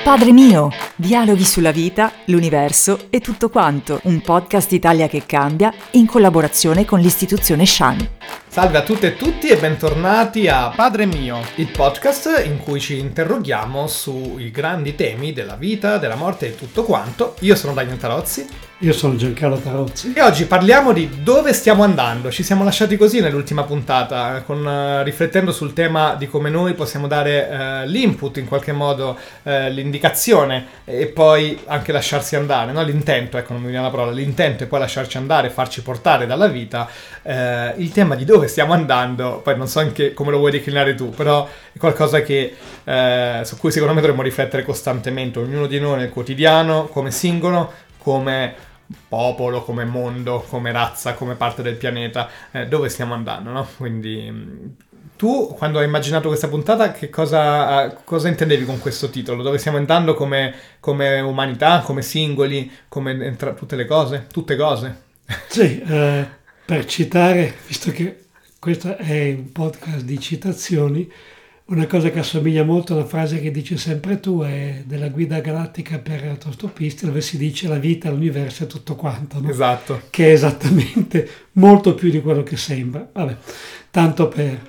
Padre mio, dialoghi sulla vita, l'universo e tutto quanto, un podcast Italia che cambia in collaborazione con l'istituzione Shan. Salve a tutte e tutti e bentornati a Padre mio, il podcast in cui ci interroghiamo sui grandi temi della vita, della morte e tutto quanto. Io sono Daniel Tarozzi. Io sono Giancarlo Tarozzi. E oggi parliamo di dove stiamo andando. Ci siamo lasciati così nell'ultima puntata, riflettendo sul tema di come noi possiamo dare l'input, in qualche modo l'indicazione e poi anche lasciarsi andare, no? L'intento, ecco, non mi viene la parola, l'intento è poi lasciarci andare, farci portare dalla vita. Il tema di dove stiamo andando, poi non so anche come lo vuoi declinare tu, però è qualcosa che su cui secondo me dovremmo riflettere costantemente, ognuno di noi nel quotidiano, come singolo, come popolo, come mondo, come razza, come parte del pianeta, dove stiamo andando, no? Quindi tu, quando hai immaginato questa puntata, cosa intendevi con questo titolo? Dove stiamo andando come umanità, come singoli, come tutte le cose? Tutte cose? Sì, per citare, visto che questo è un podcast di citazioni, una cosa che assomiglia molto alla frase che dici sempre tu è della Guida Galattica per autostoppisti, dove si dice la vita, l'universo e tutto quanto, no? Esatto. Che è esattamente molto più di quello che sembra. Vabbè, tanto per...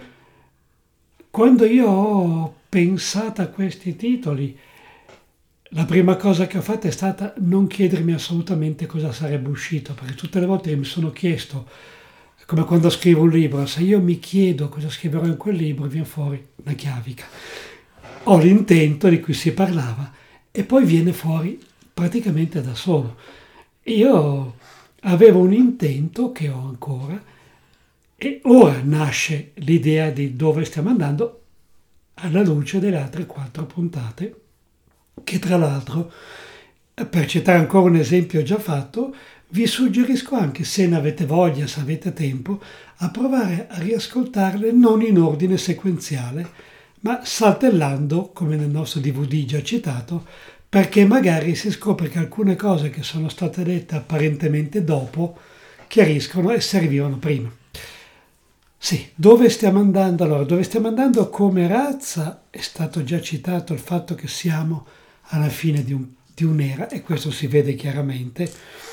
Quando io ho pensato a questi titoli, la prima cosa che ho fatto è stata non chiedermi assolutamente cosa sarebbe uscito, perché tutte le volte che mi sono chiesto, come quando scrivo un libro, se io mi chiedo cosa scriverò in quel libro, viene fuori una chiavica. Ho l'intento di cui si parlava e poi viene fuori praticamente da solo. Io avevo un intento che ho ancora e ora nasce l'idea di dove stiamo andando alla luce delle altre 4 puntate, che tra l'altro, per citare ancora un esempio già fatto, vi suggerisco anche, se ne avete voglia, se avete tempo, a provare a riascoltarle non in ordine sequenziale, ma saltellando, come nel nostro DVD già citato, perché magari si scopre che alcune cose che sono state dette apparentemente dopo chiariscono e servivano prima. Sì, dove stiamo andando? Allora, dove stiamo andando come razza? È stato già citato il fatto che siamo alla fine di un'era, e questo si vede chiaramente,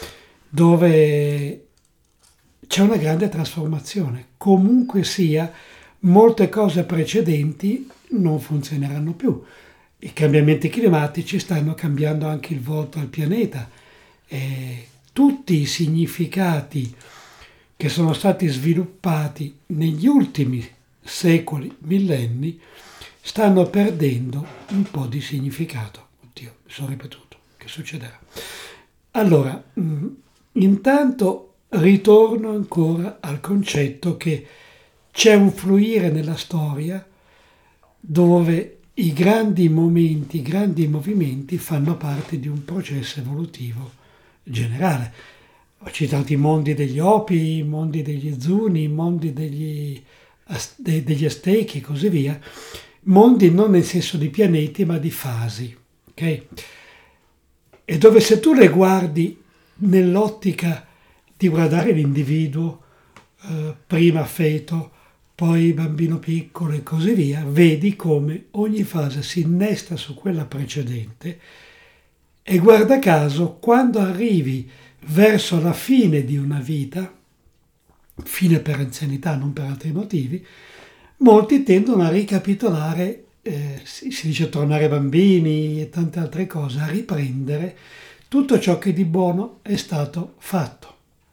dove c'è una grande trasformazione. Comunque sia, molte cose precedenti non funzioneranno più. I cambiamenti climatici stanno cambiando anche il volto al pianeta. E tutti i significati che sono stati sviluppati negli ultimi secoli, millenni, stanno perdendo un po' di significato. Oddio, mi sono ripetuto, che succederà? Allora, intanto ritorno ancora al concetto che c'è un fluire nella storia dove i grandi momenti, i grandi movimenti fanno parte di un processo evolutivo generale. Ho citato i mondi degli Opi, i mondi degli Zuni, i mondi degli Aztechi e così via. Mondi non nel senso di pianeti, ma di fasi, ok? E dove se tu le guardi nell'ottica di guardare l'individuo, prima feto, poi bambino piccolo e così via, vedi come ogni fase si innesta su quella precedente e guarda caso quando arrivi verso la fine di una vita, fine per anzianità, non per altri motivi, molti tendono a ricapitolare, si dice tornare bambini e tante altre cose, a riprendere tutto ciò che di buono è stato fatto.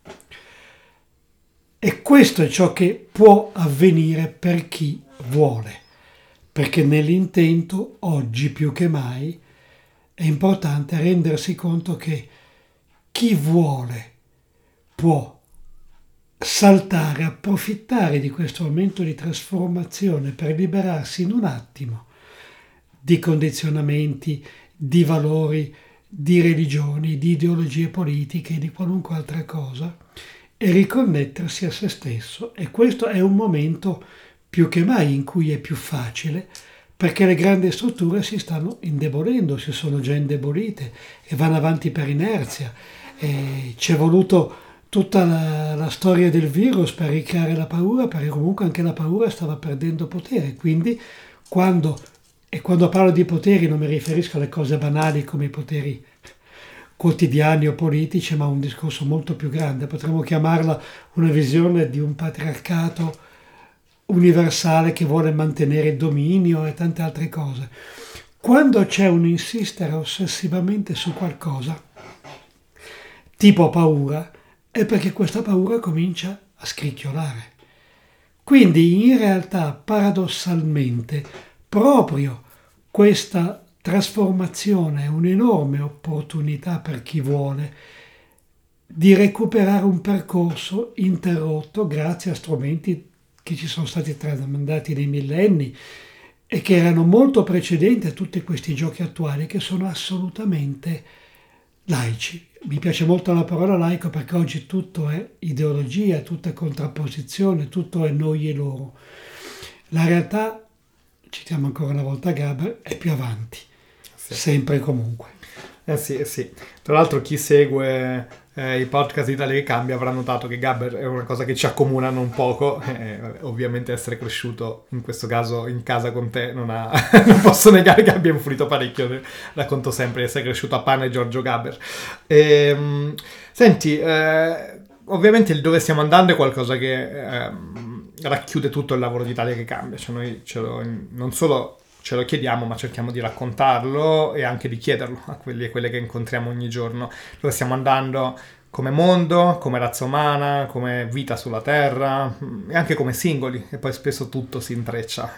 E questo è ciò che può avvenire per chi vuole, perché nell'intento, oggi più che mai, è importante rendersi conto che chi vuole può saltare, approfittare di questo momento di trasformazione per liberarsi in un attimo di condizionamenti, di valori, di religioni, di ideologie politiche, di qualunque altra cosa, e riconnettersi a se stesso. E questo è un momento più che mai in cui è più facile, perché le grandi strutture si stanno indebolendo, si sono già indebolite e vanno avanti per inerzia. E ci è voluto tutta la storia del virus per ricreare la paura, perché comunque anche la paura stava perdendo potere. Quando E quando parlo di poteri non mi riferisco alle cose banali come i poteri quotidiani o politici, ma a un discorso molto più grande. Potremmo chiamarla una visione di un patriarcato universale che vuole mantenere il dominio e tante altre cose. Quando c'è un insistere ossessivamente su qualcosa, tipo paura, è perché questa paura comincia a scricchiolare. Quindi in realtà, paradossalmente, proprio questa trasformazione è un'enorme opportunità per chi vuole di recuperare un percorso interrotto grazie a strumenti che ci sono stati tramandati nei millenni e che erano molto precedenti a tutti questi giochi attuali che sono assolutamente laici. Mi piace molto la parola laico perché oggi tutto è ideologia, tutto è contrapposizione, tutto è noi e loro. La realtà, citiamo ancora una volta Gaber, è più avanti, sempre e comunque. Sì. Tra l'altro chi segue i podcast di Italia che Cambia avrà notato che Gabber è una cosa che ci accomuna non poco. Ovviamente essere cresciuto in questo caso in casa con te non posso negare che abbia influito parecchio. Racconto sempre di essere cresciuto a Pane Giorgio Gabber. Senti, ovviamente il dove stiamo andando è qualcosa che racchiude tutto il lavoro di Italia che Cambia. Cioè noi non solo ce lo chiediamo, ma cerchiamo di raccontarlo e anche di chiederlo a quelli e quelle che incontriamo ogni giorno. Dove stiamo andando come mondo, come razza umana, come vita sulla Terra e anche come singoli, e poi spesso tutto si intreccia.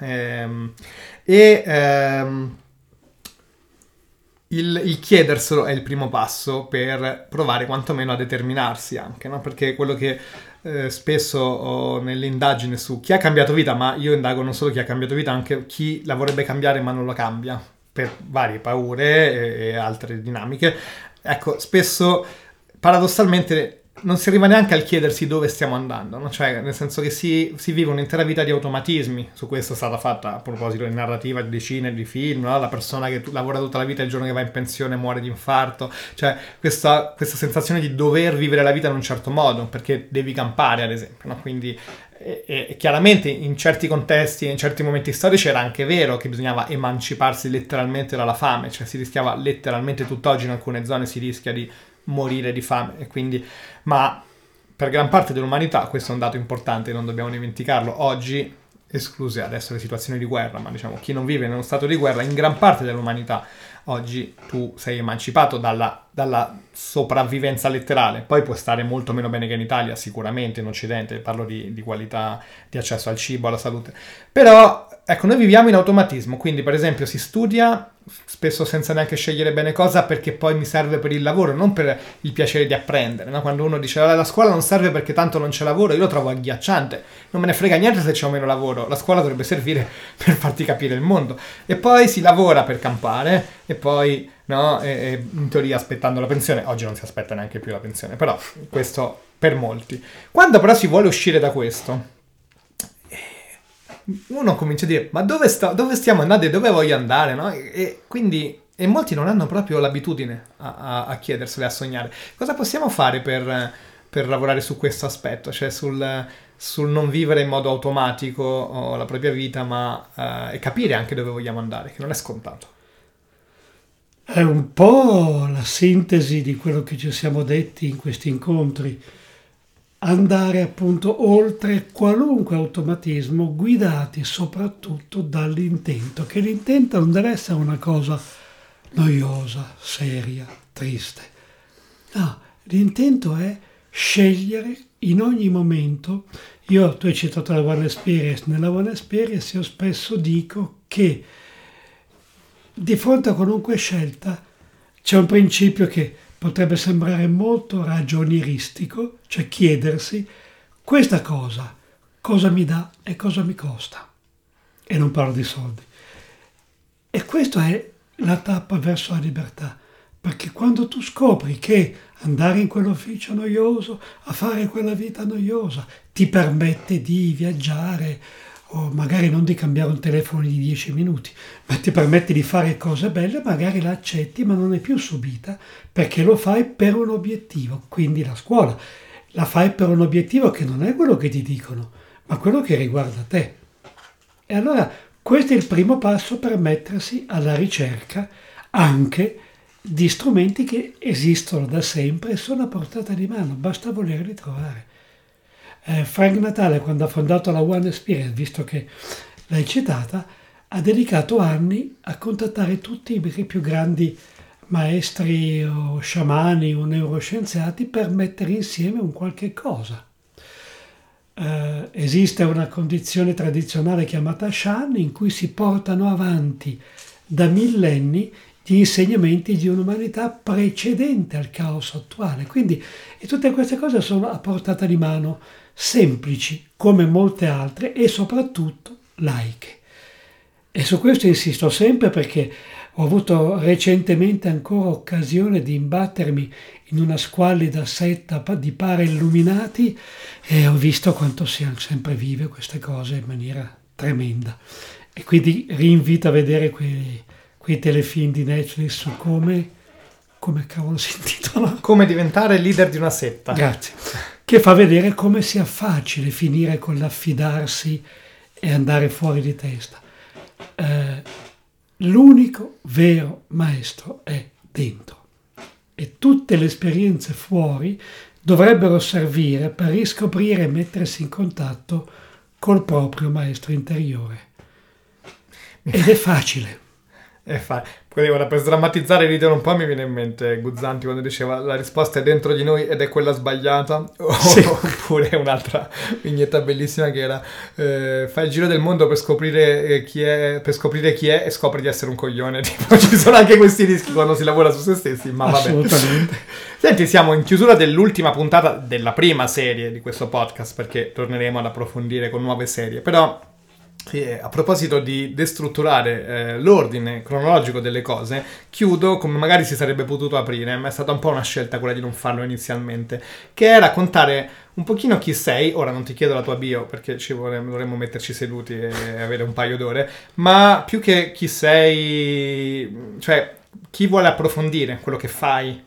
Il chiederselo è il primo passo per provare quantomeno a determinarsi anche, no? Perché quello che spesso nell'indagine su chi ha cambiato vita, ma io indago non solo chi ha cambiato vita, anche chi la vorrebbe cambiare ma non lo cambia per varie paure e altre dinamiche. Ecco, spesso paradossalmente non si arriva neanche al chiedersi dove stiamo andando, no? Cioè, nel senso che si vive un'intera vita di automatismi. Su questo è stata fatta, a proposito di narrativa, di cine, di film, no? La persona che lavora tutta la vita e il giorno che va in pensione muore di infarto. Cioè, questa sensazione di dover vivere la vita in un certo modo, perché devi campare, ad esempio, no? Quindi e chiaramente in certi contesti e in certi momenti storici era anche vero che bisognava emanciparsi letteralmente dalla fame, cioè si rischiava letteralmente, tutt'oggi in alcune zone si rischia di morire di fame, e quindi, ma per gran parte dell'umanità questo è un dato importante, non dobbiamo dimenticarlo. Oggi, escluse adesso le situazioni di guerra, ma diciamo chi non vive in uno stato di guerra, in gran parte dell'umanità oggi tu sei emancipato dalla sopravvivenza letterale. Poi puoi stare molto meno bene che in Italia, sicuramente in Occidente, parlo di qualità, di accesso al cibo, alla salute, però ecco, noi viviamo in automatismo, quindi per esempio si studia spesso senza neanche scegliere bene cosa, perché poi mi serve per il lavoro, non per il piacere di apprendere, no? Quando uno dice la scuola non serve perché tanto non c'è lavoro, io lo trovo agghiacciante, non me ne frega niente se c'è o meno lavoro, la scuola dovrebbe servire per farti capire il mondo, e poi si lavora per campare, e poi no, e in teoria aspettando la pensione. Oggi non si aspetta neanche più la pensione, però questo per molti. Quando però si vuole uscire da questo, uno comincia a dire ma dove stiamo andando e dove voglio andare, no? E quindi molti non hanno proprio l'abitudine a chiederselo e a sognare. Cosa possiamo fare per lavorare su questo aspetto, cioè sul non vivere in modo automatico la propria vita, ma e capire anche dove vogliamo andare, che non è scontato. È un po' la sintesi di quello che ci siamo detti in questi incontri. Andare appunto oltre qualunque automatismo, guidati soprattutto dall'intento, che l'intento non deve essere una cosa noiosa, seria, triste. No, l'intento è scegliere in ogni momento. Tu hai citato la One Experience. Nella One Experience io spesso dico che di fronte a qualunque scelta c'è un principio che potrebbe sembrare molto ragionieristico, cioè chiedersi questa cosa mi dà e cosa mi costa. E non parlo di soldi. E questa è la tappa verso la libertà, perché quando tu scopri che andare in quell'ufficio noioso, a fare quella vita noiosa, ti permette di viaggiare, o magari non di cambiare un telefono di 10 minuti, ma ti permette di fare cose belle, magari la accetti, ma non è più subita, perché lo fai per un obiettivo. Quindi la scuola la fai per un obiettivo che non è quello che ti dicono, ma quello che riguarda te. E allora Questo è il primo passo per mettersi alla ricerca anche di strumenti che esistono da sempre e sono a portata di mano, basta volerli trovare. Frank Natale, quando ha fondato la One Experience, visto che l'hai citata, ha dedicato anni a contattare tutti i più grandi maestri o sciamani o neuroscienziati per mettere insieme un qualche cosa. Esiste una condizione tradizionale chiamata Shan in cui si portano avanti da millenni gli insegnamenti di un'umanità precedente al caos attuale. Quindi tutte queste cose sono a portata di mano, semplici come molte altre e soprattutto laiche. E su questo insisto sempre perché ho avuto recentemente ancora occasione di imbattermi in una squallida setta di parailluminati e ho visto quanto siano sempre vive queste cose in maniera tremenda. E quindi rinvito a vedere quei telefilm di Netflix su come cavolo si intitola? Come diventare leader di una setta. Grazie. Che fa vedere come sia facile finire con l'affidarsi e andare fuori di testa. L'unico vero maestro è dentro e tutte le esperienze fuori dovrebbero servire per riscoprire e mettersi in contatto col proprio maestro interiore. Ed è facile. Ora, per sdrammatizzare e ridere un po' mi viene in mente Guzzanti quando diceva la risposta è dentro di noi ed è quella sbagliata. Sì. Oppure un'altra vignetta bellissima che era fai il giro del mondo per scoprire chi è e scopri di essere un coglione. Tipo, ci sono anche questi rischi quando si lavora su se stessi, ma vabbè. Assolutamente. Senti, siamo in chiusura dell'ultima puntata della prima serie di questo podcast, perché torneremo ad approfondire con nuove serie, però a proposito di destrutturare l'ordine cronologico delle cose, chiudo come magari si sarebbe potuto aprire, ma è stata un po' una scelta quella di non farlo inizialmente, che è raccontare un pochino chi sei. Ora non ti chiedo la tua bio perché dovremmo metterci seduti e avere un paio d'ore, ma più che chi sei, cioè chi vuole approfondire quello che fai,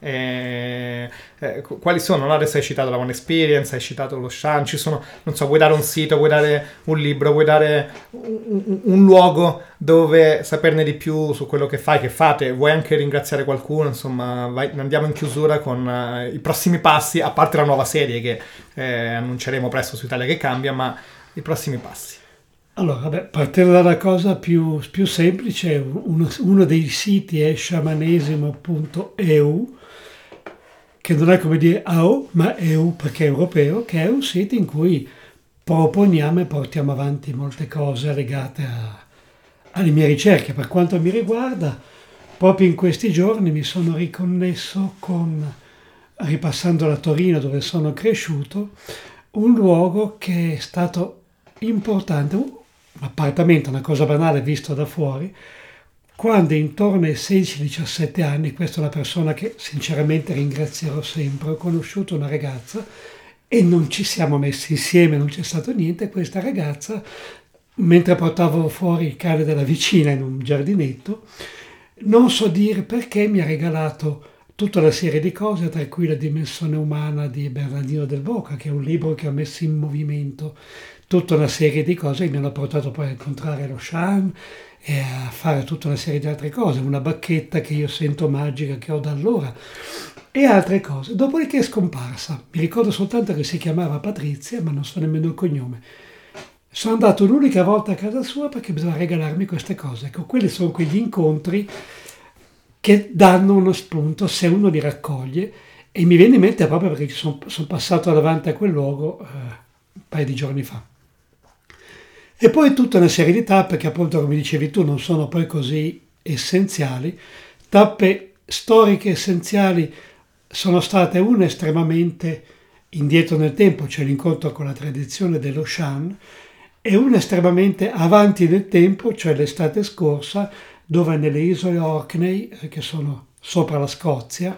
quali sono? No? Adesso hai citato la One Experience, hai citato lo Shan, ci sono, non so, vuoi dare un sito, vuoi dare un libro, vuoi dare un luogo dove saperne di più su quello che fai, che fate, vuoi anche ringraziare qualcuno, insomma, andiamo in chiusura con i prossimi passi, a parte la nuova serie che annunceremo presto su Italia che Cambia, ma i prossimi passi. Allora, partendo dalla cosa più semplice, uno dei siti è sciamanesimo.eu, che non è come dire AO, ma EU perché è europeo, che è un sito in cui proponiamo e portiamo avanti molte cose legate alle mie ricerche. Per quanto mi riguarda, proprio in questi giorni mi sono riconnesso ripassando la Torino dove sono cresciuto, un luogo che è stato importante, un appartamento, una cosa banale visto da fuori, quando intorno ai 16-17 anni, questa è una persona che sinceramente ringrazierò sempre, ho conosciuto una ragazza e non ci siamo messi insieme, non c'è stato niente. Questa ragazza, mentre portavo fuori il cane della vicina in un giardinetto, non so dire perché, mi ha regalato tutta una serie di cose, tra cui La dimensione umana di Bernardino Del Boca, che è un libro che ha messo in movimento tutta una serie di cose che mi hanno portato poi a incontrare lo Shan e a fare tutta una serie di altre cose, una bacchetta che io sento magica che ho da allora e altre cose. Dopodiché è scomparsa, mi ricordo soltanto che si chiamava Patrizia, ma non so nemmeno il cognome. Sono andato l'unica volta a casa sua perché bisogna regalarmi queste cose. Ecco, quelli sono quegli incontri che danno uno spunto se uno li raccoglie, e mi viene in mente proprio perché sono passato davanti a quel luogo un paio di giorni fa. E poi tutta una serie di tappe che, appunto, come dicevi tu, non sono poi così essenziali. Tappe storiche essenziali sono state una estremamente indietro nel tempo, cioè l'incontro con la tradizione dello Shan, e una estremamente avanti nel tempo, cioè l'estate scorsa, dove nelle isole Orkney, che sono sopra la Scozia,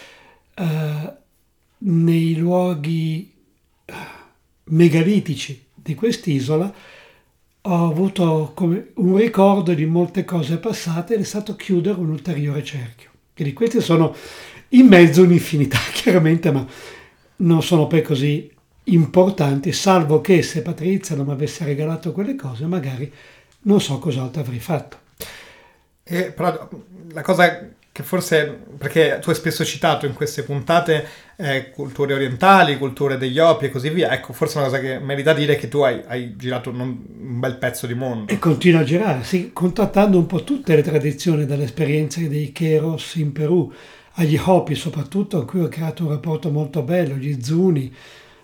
nei luoghi megalitici di quest'isola, ho avuto come un ricordo di molte cose passate ed è stato chiudere un ulteriore cerchio. Quindi questi sono in mezzo un'infinità, chiaramente, ma non sono poi così importanti, salvo che se Patrizia non mi avesse regalato quelle cose magari non so cos'altro avrei fatto. Però la cosa che forse, perché tu hai spesso citato in queste puntate culture orientali, culture degli Hopi e così via, ecco, forse una cosa che merita dire è che tu hai girato un bel pezzo di mondo. E continuo a girare, sì, contattando un po' tutte le tradizioni, dall'esperienza dei Queros in Perù, agli Hopi soprattutto, a cui ho creato un rapporto molto bello, gli Zuni,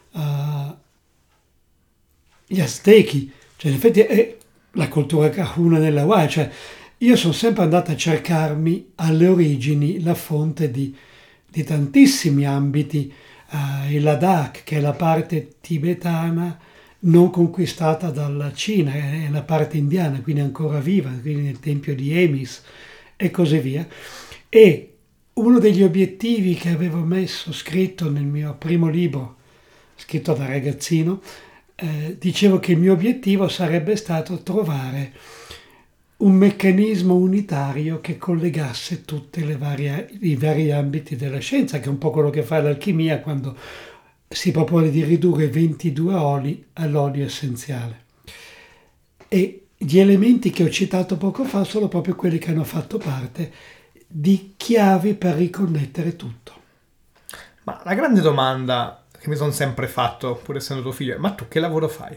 gli Aztechi, cioè in effetti è la cultura Kahuna nella Hawaii, cioè io sono sempre andato a cercarmi alle origini la fonte di tantissimi ambiti, il Ladakh, che è la parte tibetana non conquistata dalla Cina, è la parte indiana, quindi ancora viva, quindi nel tempio di Emis e così via. E uno degli obiettivi che avevo scritto nel mio primo libro, scritto da ragazzino, dicevo che il mio obiettivo sarebbe stato trovare un meccanismo unitario che collegasse tutti i vari ambiti della scienza, che è un po' quello che fa l'alchimia quando si propone di ridurre 22 oli all'olio essenziale. E gli elementi che ho citato poco fa sono proprio quelli che hanno fatto parte di chiavi per riconnettere tutto. Ma la grande domanda che mi sono sempre fatto, pur essendo tuo figlio, è: ma tu che lavoro fai?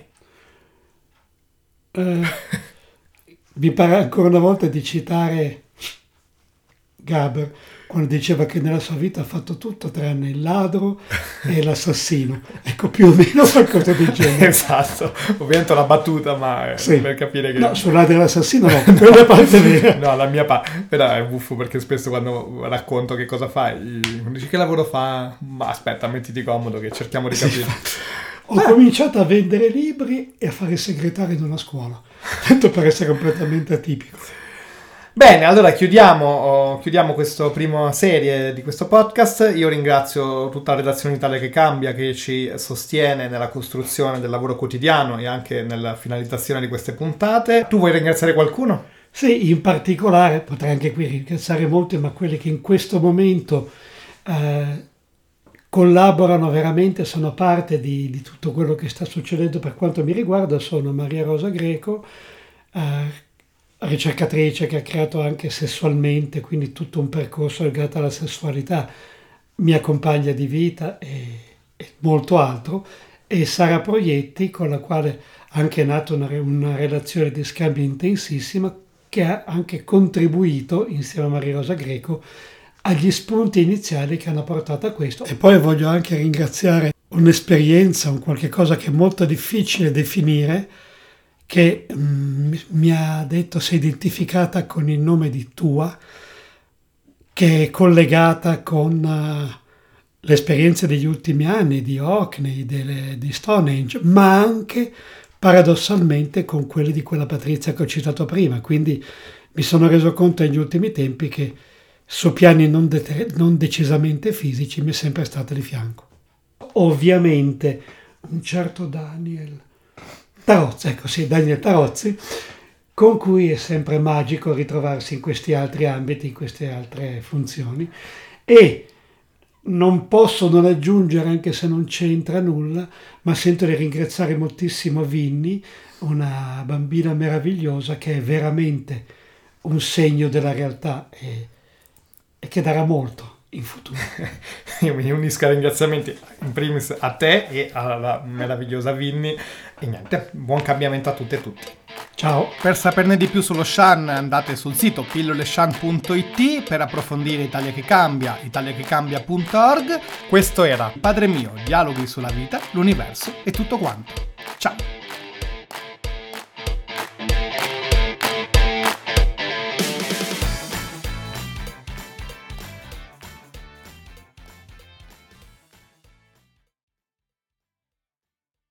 Mi pare ancora una volta di citare Gaber, quando diceva che nella sua vita ha fatto tutto tranne il ladro e l'assassino. Ecco, più o meno qualcosa del genere. Esatto, ovviamente una battuta, ma sì, per capire che... No, sul ladro e l'assassino no, quella parte vera. No, la mia parte, però è buffo perché spesso quando racconto che cosa fai, dici che lavoro fa, ma aspetta, mettiti comodo che cerchiamo di capire. Ho cominciato a vendere libri e a fare il segretario in una scuola, tanto per essere completamente atipico. Bene, allora chiudiamo questa prima serie di questo podcast. Io ringrazio tutta la redazione Italia che Cambia, che ci sostiene nella costruzione del lavoro quotidiano e anche nella finalizzazione di queste puntate. Tu vuoi ringraziare qualcuno? Sì, in particolare potrei anche qui ringraziare molti, ma quelli che in questo momento collaborano veramente, sono parte di tutto quello che sta succedendo per quanto mi riguarda, sono Maria Rosa Greco, ricercatrice che ha creato anche Sessualmente, quindi tutto un percorso legato alla sessualità, mia compagna di vita e molto altro, e Sara Proietti, con la quale anche è nata una relazione di scambio intensissima, che ha anche contribuito, insieme a Maria Rosa Greco, agli spunti iniziali che hanno portato a questo. E poi voglio anche ringraziare un'esperienza, un qualche cosa che è molto difficile definire, che mi ha detto si è identificata con il nome di Tua, che è collegata con l'esperienza degli ultimi anni di Hockney, di Stonehenge, ma anche paradossalmente con quelli di quella Patrizia che ho citato prima. Quindi mi sono reso conto negli ultimi tempi che su piani non decisamente fisici mi è sempre stata di fianco. Ovviamente un certo Daniel Tarozzi, con cui è sempre magico ritrovarsi in questi altri ambiti, in queste altre funzioni, e non posso non aggiungere, anche se non c'entra nulla, ma sento di ringraziare moltissimo Vinny, una bambina meravigliosa che è veramente un segno della realtà e che darà molto in futuro. Io mi unisco ai ringraziamenti in primis a te e alla meravigliosa Vinny, e niente, buon cambiamento a tutte e tutti. Ciao. Per saperne di più sullo Shan andate sul sito pilloleshan.it, per approfondire Italia che Cambia, italiachecambia.org. Questo era Padre mio, dialoghi sulla vita, l'universo e tutto quanto.